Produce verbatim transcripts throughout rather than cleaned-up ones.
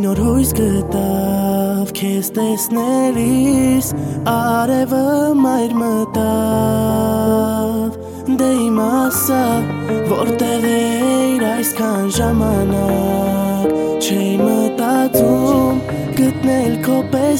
նոր հույս գտավ քեզ տեսնելիս արևը մայր մտավ դե իմ ասա որտեղ էիր այսքան ժամանակ չէի մտածում գտնել քո պես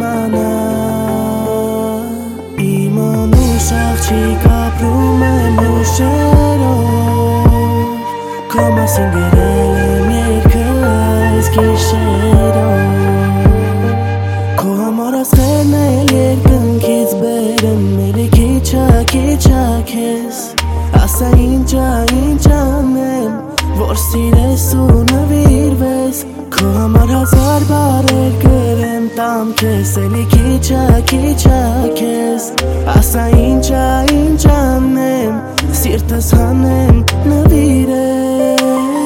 նմանակ իմ անուշ աղջիկ ապրում եմ ուշերով քո մասին գրել եմ երգը այս գիշերով քո համար ասղերն էլ երկնքից բերեմ էլի քիչ-ա քիչ-ա քեզ ասա ինչա ինչ անեմ որ սիրես ու նվիրվես քո համար հազար բառեր գրեմ տամ քեզ էլի քիչ-ա քիչ-ա քեզ ասա ինչա ինչ անեմ սիրտս հանեմ նվիրեմ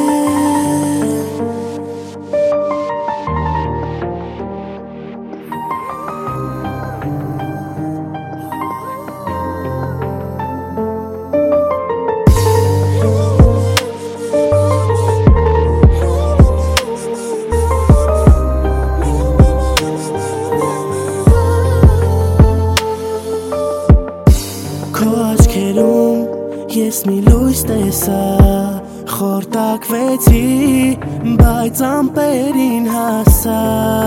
Քո աչքերում ես մի լույս տեսա խորտակվեցի բայց ամպերին հասա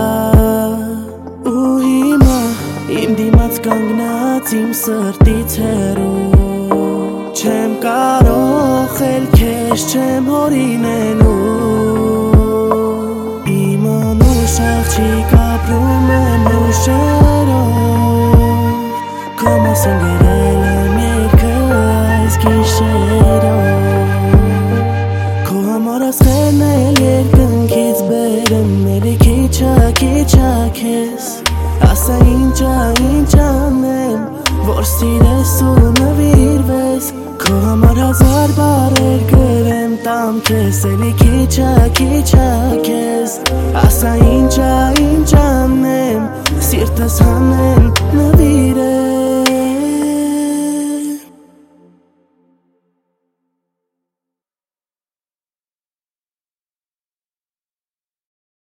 ու հիմա իմ դիմաց կանգնած իմ սրտից հեռու չեմ կարող էլ քեզ չեմ հորինելու իմ անուշ աղջիկ ապրում եմ ուշերով քո մասին գրել եմ երգը այս գիշերով քո համար ասղերն էլ երկնքից բերեմ էլի քիչ-ա քիչ-ա քեզ ասա ինչա ինչ անեմ որ սիրես ու նվիրվես քո համար հազար բառեր գրեմ տամ քեզ էլի քիչ-ա քիչ-ա քեզ ասա ինչա ինչ անեմ սիրտս հանեմ նվիրվես